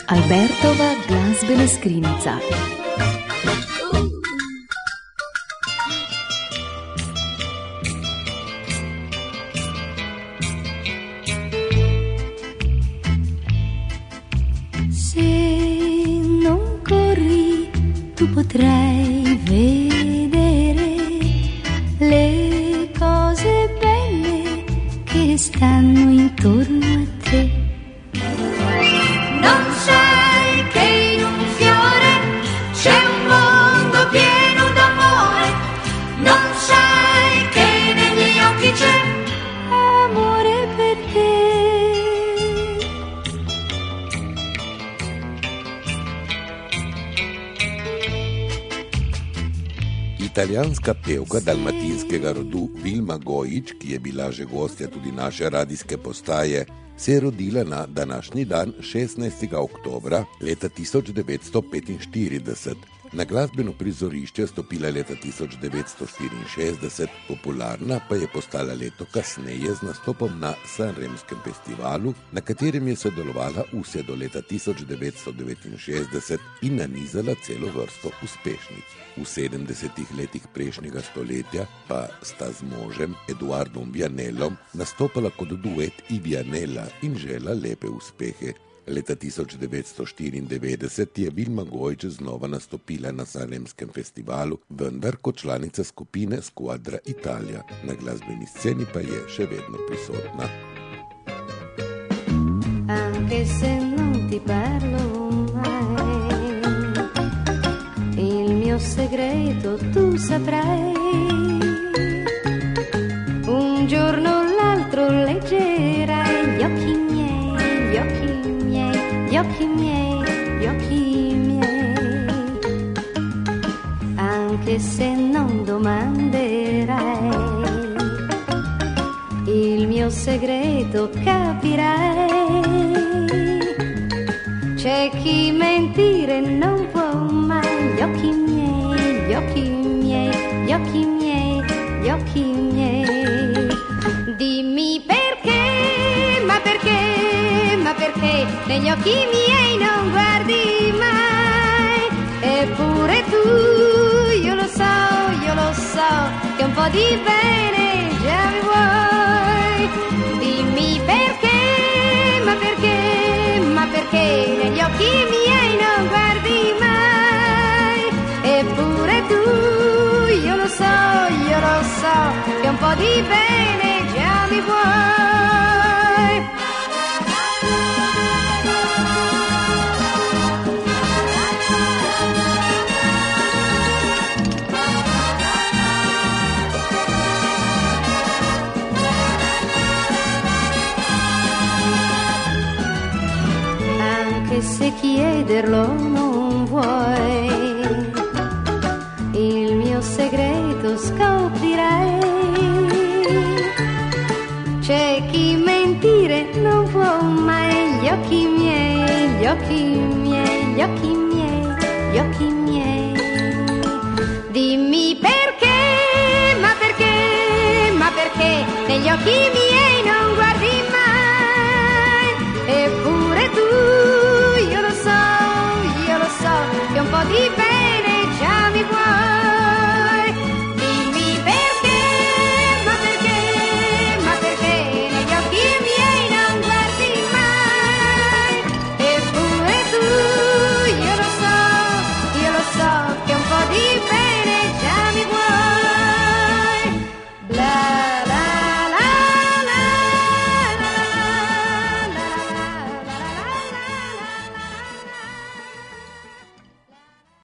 Albertova glazbena skrinjica. Se non corri, tu potrai vedere le cose belle che stanno intorno a te. Non sai che in un fiore c'è un mondo pieno d'amore, non sai che negli occhi c'è amore per te. Italijanska pevka dalmatinskega rodu Vilma Gojić, ki je bila že gostja tudi naše radijske postaje, se je rodila na današnji dan 16. oktobra leta 1945. Na glasbeno prizorišče stopila leta 1964, popularna pa je postala leto kasneje z nastopom na Sanremskem festivalu, na katerem je sodelovala vse do leta 1969 in nanizala celo vrsto uspešnic. V 70. letih prejšnjega stoletja pa sta z možem Eduardom Vianellom nastopala kot duet I Vianella in žela lepe uspehe. Leta 1994 je Vilma Gojić znova nastopila na Sanremskem festivalu, vendar kot članica skupine Squadra Italia. Na glasbeni sceni pa je še vedno prisotna. Anche se non ti parlo mai, il mio segreto tu saprai. Un giorno o l'altro leggerai gli occhi miei, gli occhi miei, gli occhi miei, gli occhi miei. Anche se non domanderai, il mio segreto capirai. C'è chi mentire non può mai, gli occhi miei, gli occhi miei, gli occhi miei, gli occhi miei. Dimmi perché, ma perché, ma perché negli occhi miei non guardi mai. Eppure tu, io lo so, che un po' di bene già mi vuoi. Dimmi perché, ma perché, ma perché negli occhi miei non guardi mai. Eppure tu, io lo so, che un po' di bene già mi vuoi. Anche se chiederlo non vuoi, il mio segreto scoprirai. C'è chi mentire non può mai, gli occhi miei, gli occhi miei, gli occhi miei, gli occhi